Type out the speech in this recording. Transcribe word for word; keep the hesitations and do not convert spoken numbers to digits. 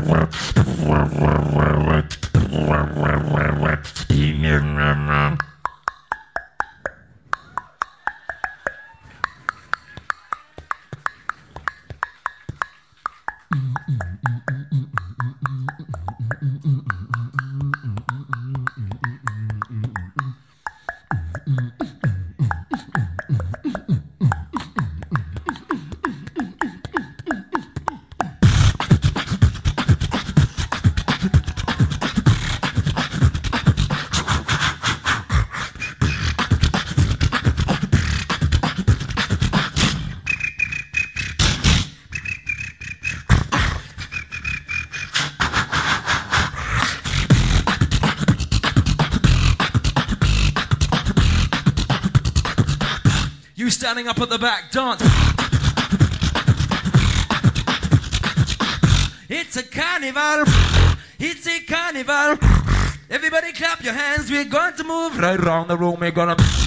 You standing up at the back, dance. It's a carnival. It's a carnival. Everybody clap your hands. We're going to move right around the room. We're gonna